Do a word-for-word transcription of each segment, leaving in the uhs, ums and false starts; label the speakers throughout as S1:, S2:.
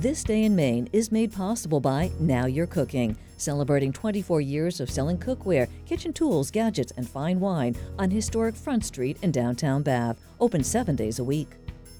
S1: This Day in Maine is made possible by Now You're Cooking, celebrating twenty-four years of selling cookware, kitchen tools, gadgets, and fine wine on historic Front Street in downtown Bath. Open seven days a week.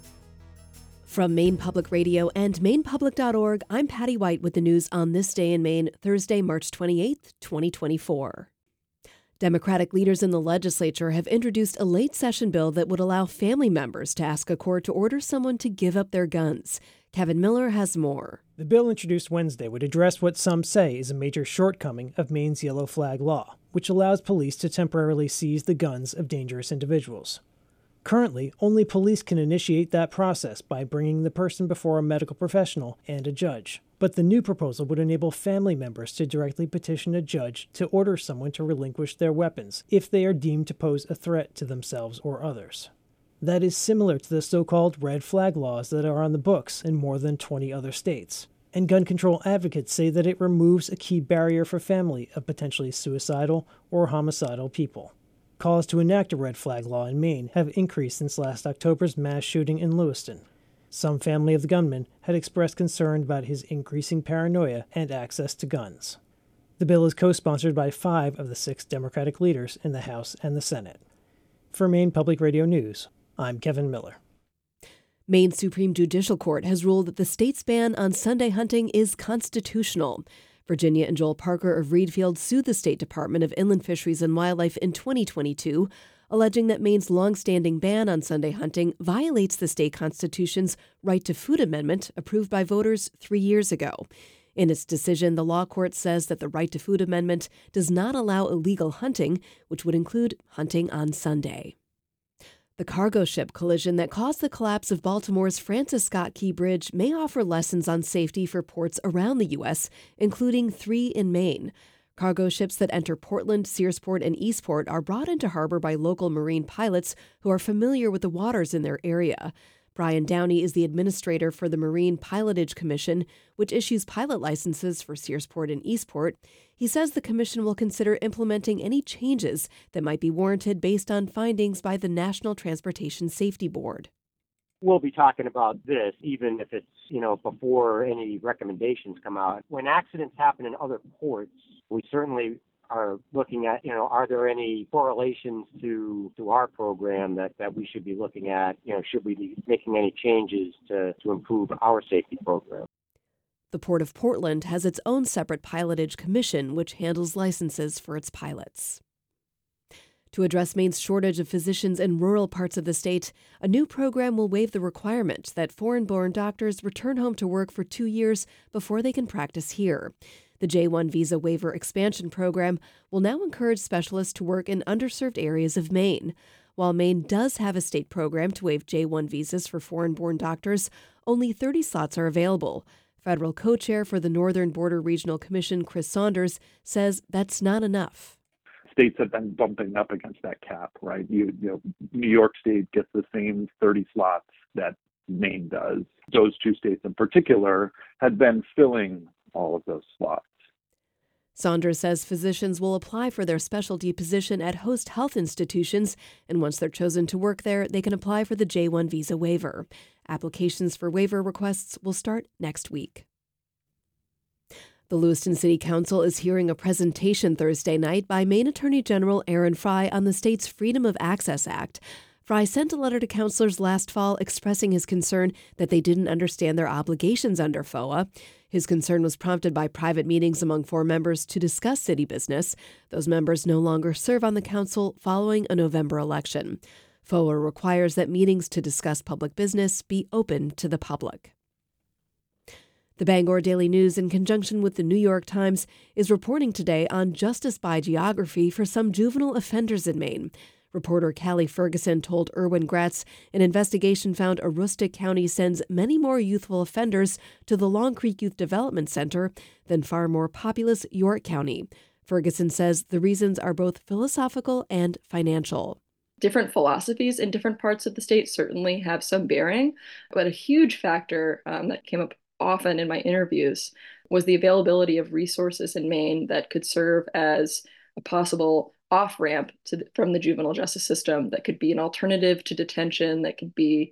S2: From Maine Public Radio and maine public dot org, I'm Patty White with the news on This Day in Maine, Thursday, March twenty-eighth, twenty twenty-four. Democratic leaders in the legislature have introduced a late session bill that would allow family members to ask a court to order someone to give up their guns. Kevin Miller has more.
S3: The bill introduced Wednesday would address what some say is a major shortcoming of Maine's yellow flag law, which allows police to temporarily seize the guns of dangerous individuals. Currently, only police can initiate that process by bringing the person before a medical professional and a judge. But the new proposal would enable family members to directly petition a judge to order someone to relinquish their weapons if they are deemed to pose a threat to themselves or others. That is similar to the so-called red flag laws that are on the books in more than twenty other states. And gun control advocates say that it removes a key barrier for family of potentially suicidal or homicidal people. Calls to enact a red flag law in Maine have increased since last October's mass shooting in Lewiston. Some family of the gunman had expressed concern about his increasing paranoia and access to guns. The bill is co-sponsored by five of the six Democratic leaders in the House and the Senate. For Maine Public Radio News, I'm Kevin Miller.
S2: Maine Supreme Judicial Court has ruled that the state's ban on Sunday hunting is constitutional. Virginia and Joel Parker of Reedfield sued the State Department of Inland Fisheries and Wildlife in twenty twenty-two, alleging that Maine's longstanding ban on Sunday hunting violates the state constitution's Right to Food Amendment approved by voters three years ago. In its decision, the law court says that the Right to Food Amendment does not allow illegal hunting, which would include hunting on Sunday. The cargo ship collision that caused the collapse of Baltimore's Francis Scott Key Bridge may offer lessons on safety for ports around the U S, including three in Maine. Cargo ships that enter Portland, Searsport, and Eastport are brought into harbor by local marine pilots who are familiar with the waters in their area. Brian Downey is the administrator for the Marine Pilotage Commission, which issues pilot licenses for Searsport and Eastport. He says the commission will consider implementing any changes that might be warranted based on findings by the National Transportation Safety Board.
S4: We'll be talking about this even if it's, you know, before any recommendations come out. When accidents happen in other ports, we certainly are looking at, you know, are there any correlations to, to our program that, that we should be looking at? You know, should we be making any changes to, to improve our safety program?
S2: The Port of Portland has its own separate pilotage commission, which handles licenses for its pilots. To address Maine's shortage of physicians in rural parts of the state, a new program will waive the requirement that foreign-born doctors return home to work for two years before they can practice here. The J one Visa Waiver Expansion Program will now encourage specialists to work in underserved areas of Maine. While Maine does have a state program to waive J one visas for foreign-born doctors, only thirty slots are available. Federal co-chair for the Northern Border Regional Commission, Chris Saunders, says that's not enough.
S5: States have been bumping up against that cap, right? You, you know, New York State gets the same thirty slots that Maine does. Those two states in particular had been filling all of those slots.
S2: Saunders says physicians will apply for their specialty position at host health institutions, and once they're chosen to work there, they can apply for the J one visa waiver. Applications for waiver requests will start next week. The Lewiston City Council is hearing a presentation Thursday night by Maine Attorney General Aaron Frey on the state's Freedom of Access Act. Frey sent a letter to councilors last fall expressing his concern that they didn't understand their obligations under F O A. His concern was prompted by private meetings among four members to discuss city business. Those members no longer serve on the council following a November election. F O A requires that meetings to discuss public business be open to the public. The Bangor Daily News, in conjunction with the New York Times, is reporting today on justice by geography for some juvenile offenders in Maine. Reporter Callie Ferguson told Erwin Gratz an investigation found Aroostook County sends many more youthful offenders to the Long Creek Youth Development Center than far more populous York County. Ferguson says the reasons are both philosophical and financial.
S6: Different philosophies in different parts of the state certainly have some bearing, but a huge factor um, that came up often in my interviews was the availability of resources in Maine that could serve as a possible off-ramp to the, from the juvenile justice system, that could be an alternative to detention, that could be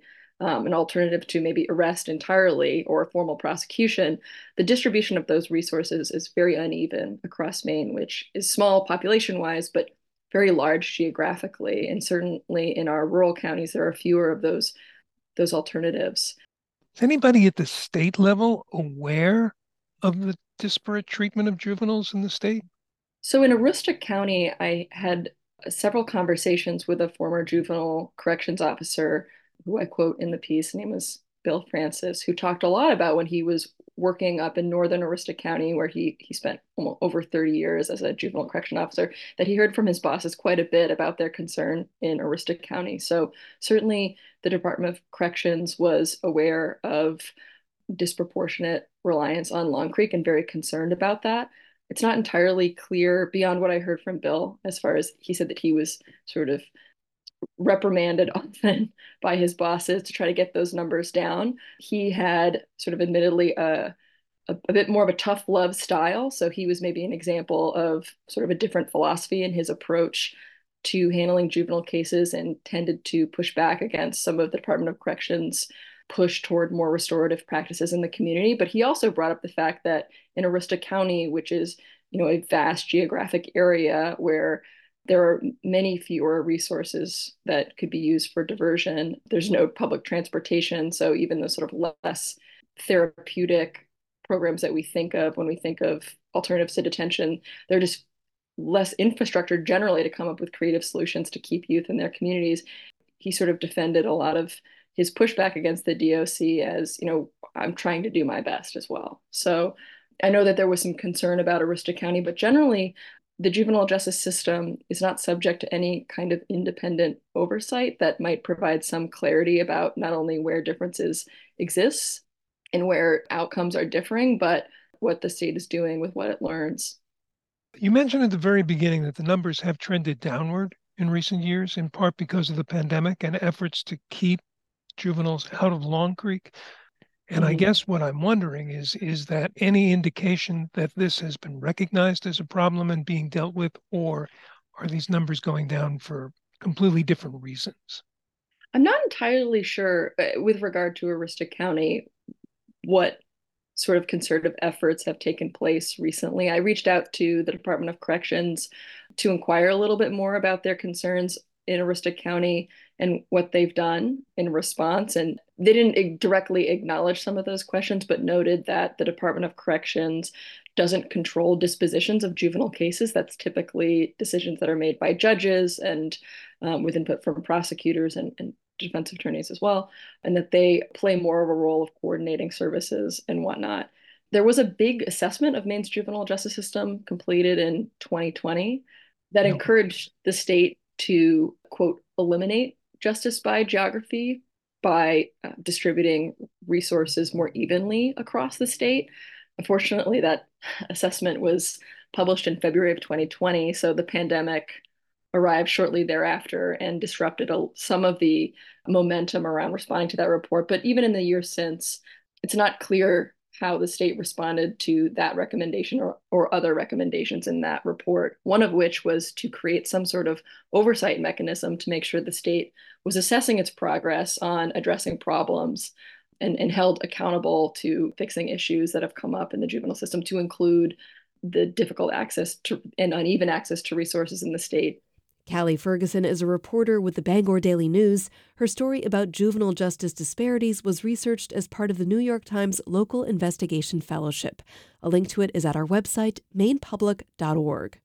S6: um, an alternative to maybe arrest entirely or formal prosecution, the distribution of those resources is very uneven across Maine, which is small population-wise, but very large geographically. And certainly in our rural counties, there are fewer of those, those alternatives.
S7: Is anybody at the state level aware of the disparate treatment of juveniles in the state?
S6: So in Aroostook County, I had several conversations with a former juvenile corrections officer who I quote in the piece. His name was Bill Francis, who talked a lot about when he was working up in northern Aroostook County, where he he spent almost over thirty years as a juvenile correction officer, that he heard from his bosses quite a bit about their concern in Aroostook County. So certainly the Department of Corrections was aware of disproportionate reliance on Long Creek and very concerned about that. It's not entirely clear beyond what I heard from Bill, as far as he said that he was sort of reprimanded often by his bosses to try to get those numbers down. He had sort of admittedly a, a, a bit more of a tough love style. So he was maybe an example of sort of a different philosophy in his approach to handling juvenile cases and tended to push back against some of the Department of Corrections push toward more restorative practices in the community. But he also brought up the fact that in Aroostook County, which is, you know, a vast geographic area where there are many fewer resources that could be used for diversion. There's no public transportation. So even the sort of less therapeutic programs that we think of when we think of alternatives to detention, they're just less infrastructure generally to come up with creative solutions to keep youth in their communities. He sort of defended a lot of his pushback against the D O C as, you know, I'm trying to do my best as well. So I know that there was some concern about Aroostook County, but generally, the juvenile justice system is not subject to any kind of independent oversight that might provide some clarity about not only where differences exist and where outcomes are differing, but what the state is doing with what it learns.
S7: You mentioned at the very beginning that the numbers have trended downward in recent years, in part because of the pandemic and efforts to keep juveniles out of Long Creek. And mm-hmm. I guess what I'm wondering is, is that any indication that this has been recognized as a problem and being dealt with, or are these numbers going down for completely different reasons?
S6: I'm not entirely sure uh, with regard to Aroostook County, what sort of concerted efforts have taken place recently. I reached out to the Department of Corrections to inquire a little bit more about their concerns in Aroostook County and what they've done in response. And they didn't directly acknowledge some of those questions, but noted that the Department of Corrections doesn't control dispositions of juvenile cases. That's typically decisions that are made by judges and um, with input from prosecutors and, and defense attorneys as well, and that they play more of a role of coordinating services and whatnot. There was a big assessment of Maine's juvenile justice system completed in twenty twenty that yep. encouraged the state to, quote, eliminate justice by geography by uh, distributing resources more evenly across the state. Unfortunately, that assessment was published in February of twenty twenty, so the pandemic arrived shortly thereafter and disrupted a, some of the momentum around responding to that report. But even in the years since, it's not clear how the state responded to that recommendation or, or other recommendations in that report, one of which was to create some sort of oversight mechanism to make sure the state was assessing its progress on addressing problems and, and held accountable to fixing issues that have come up in the juvenile system, to include the difficult access to and uneven access to resources in the state.
S2: Callie Ferguson is a reporter with the Bangor Daily News. Her story about juvenile justice disparities was researched as part of the New York Times Local Investigation Fellowship. A link to it is at our website, maine public dot org.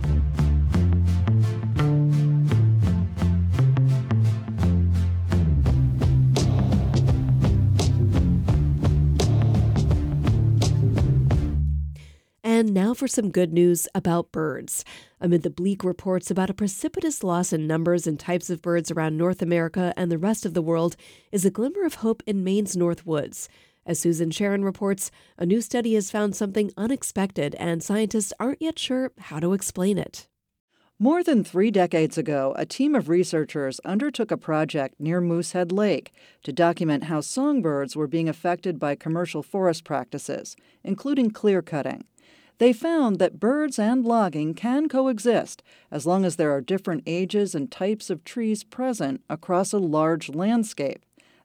S2: And now for some good news about birds. Amid the bleak reports about a precipitous loss in numbers and types of birds around North America and the rest of the world is a glimmer of hope in Maine's North Woods. As Susan Sharon reports, a new study has found something unexpected, and scientists aren't yet sure how to explain it.
S8: More than three decades ago, a team of researchers undertook a project near Moosehead Lake to document how songbirds were being affected by commercial forest practices, including clear-cutting. They found that birds and logging can coexist as long as there are different ages and types of trees present across a large landscape.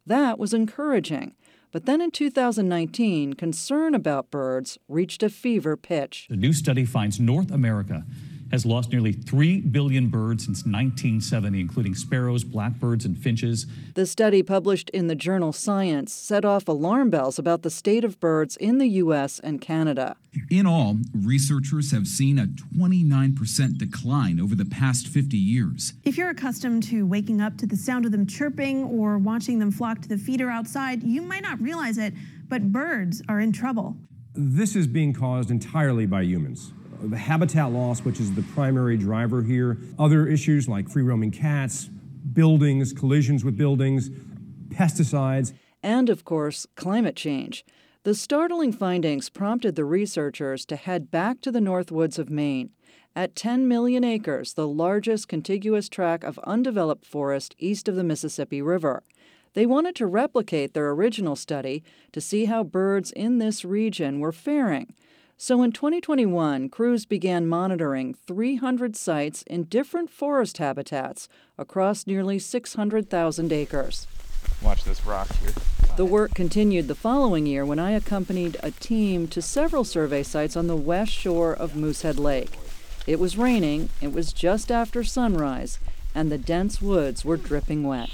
S8: That was encouraging. But then in two thousand nineteen, concern about birds reached a fever pitch.
S9: A new study finds North America has lost nearly three billion birds since nineteen seventy, including sparrows, blackbirds, and finches.
S8: The study published in the journal Science set off alarm bells about the state of birds in the U S and Canada.
S10: In all, researchers have seen a twenty-nine percent decline over the past fifty years.
S11: If you're accustomed to waking up to the sound of them chirping or watching them flock to the feeder outside, you might not realize it, but birds are in trouble.
S12: This is being caused entirely by humans. The habitat loss, which is the primary driver here, other issues like free-roaming cats, buildings, collisions with buildings, pesticides.
S8: And, of course, climate change. The startling findings prompted the researchers to head back to the North Woods of Maine. At ten million acres, the largest contiguous tract of undeveloped forest east of the Mississippi River. They wanted to replicate their original study to see how birds in this region were faring. So in twenty twenty-one, crews began monitoring three hundred sites in different forest habitats across nearly six hundred thousand acres.
S13: Watch this rock here.
S8: The work continued the following year when I accompanied a team to several survey sites on the west shore of Moosehead Lake. It was raining, it was just after sunrise, and the dense woods were dripping wet.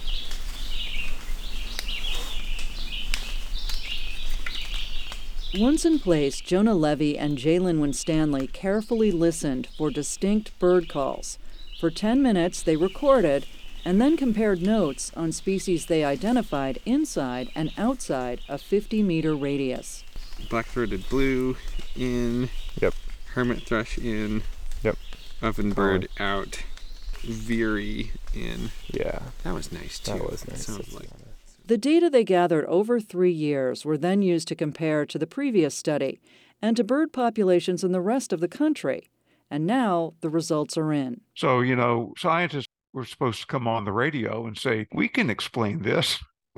S8: Once in place, Jonah Levy and Jalen Winstanley carefully listened for distinct bird calls. For ten minutes, they recorded and then compared notes on species they identified inside and outside a fifty-meter radius.
S14: Black-throated blue in.
S13: Yep.
S14: Hermit thrush in.
S13: Yep.
S14: Ovenbird oh. out. Veery in.
S13: Yeah.
S14: That was nice, too.
S13: That was nice.
S14: Sounds like.
S8: The data they gathered over three years were then used to compare to the previous study and to bird populations in the rest of the country. And now the results are in.
S15: So, you know, scientists were supposed to come on the radio and say, we can explain this.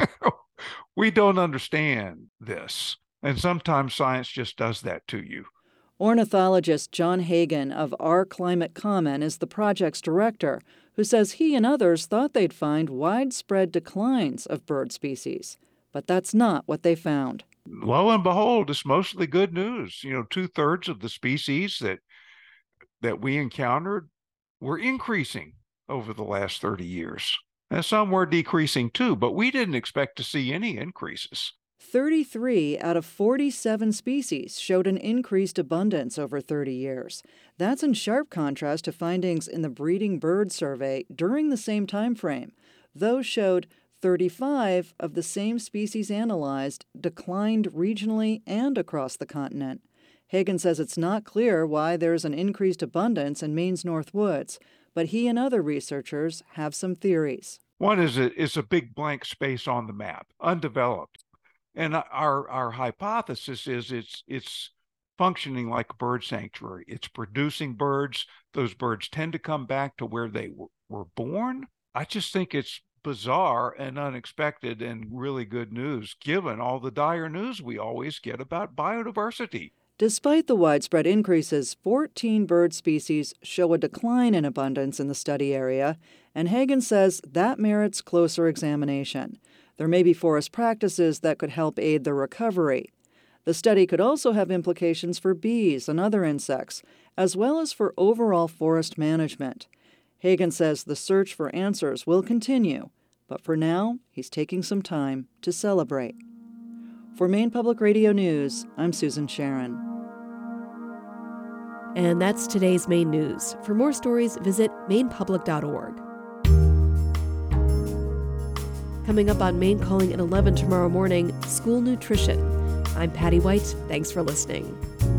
S15: We don't understand this. And sometimes science just does that to you.
S8: Ornithologist John Hagan of Our Climate Common is the project's director, who says he and others thought they'd find widespread declines of bird species. But that's not what they found.
S15: Lo and behold, it's mostly good news. You know, two-thirds of the species that that we encountered were increasing over the last thirty years. And some were decreasing too, but we didn't expect to see any increases.
S8: thirty-three out of forty-seven species showed an increased abundance over thirty years. That's in sharp contrast to findings in the Breeding Bird Survey during the same time frame. Those showed thirty-five of the same species analyzed declined regionally and across the continent. Hagan says it's not clear why there's an increased abundance in Maine's North Woods, but he and other researchers have some theories.
S15: One is a, is a big blank space on the map, undeveloped. And our our hypothesis is it's it's functioning like a bird sanctuary. It's producing birds. Those birds tend to come back to where they w- were born. I just think it's bizarre and unexpected and really good news, given all the dire news we always get about biodiversity.
S8: Despite the widespread increases, fourteen bird species show a decline in abundance in the study area, and Hagan says that merits closer examination. There may be forest practices that could help aid their recovery. The study could also have implications for bees and other insects, as well as for overall forest management. Hagan says the search for answers will continue, but for now, he's taking some time to celebrate. For Maine Public Radio News, I'm Susan Sharon.
S2: And that's today's Maine News. For more stories, visit maine public dot org. Coming up on Maine Calling at eleven tomorrow morning, school nutrition. I'm Patty White. Thanks for listening.